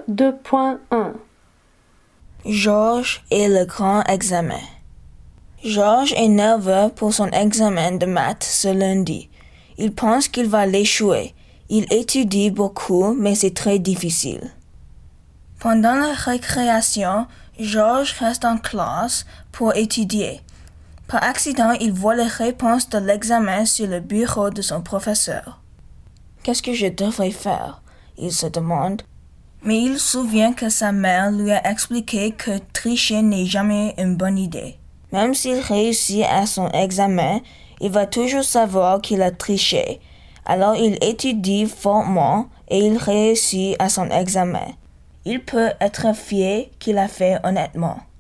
2.1 Georges et le grand examen. Georges est nerveux pour son examen de maths ce lundi. Il pense qu'il va l'échouer. Il étudie beaucoup, mais c'est très difficile. Pendant la récréation, Georges reste en classe pour étudier. Par accident, il voit les réponses de l'examen sur le bureau de son professeur. Qu'est-ce que je devrais faire? Il se demande. Mais il se souvient que sa mère lui a expliqué que tricher n'est jamais une bonne idée. Même s'il réussit à son examen, il va toujours savoir qu'il a triché. Alors il étudie fortement et il réussit à son examen. Il peut être fier qu'il a fait honnêtement.